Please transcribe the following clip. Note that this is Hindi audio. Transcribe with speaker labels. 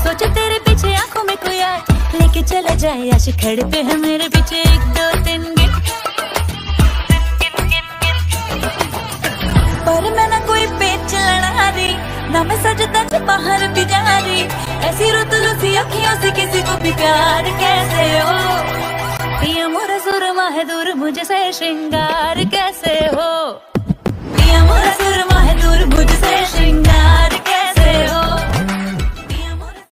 Speaker 1: सोचो तेरे पीछे आंखों में कोई आए, लेके चला जाए आशिक खड़े पे है मेरे पीछे 1 2 3 गिन। पर मैं ना कोई पेच लड़ा रही, ना मैं सजदा से बाहर भी जा रही। ऐसी रुतलुसी अखियों से किसी को भी प्यार कैसे हो, पिया मोरा सुरमा है दूर मुझे से श्रृंगार कैसे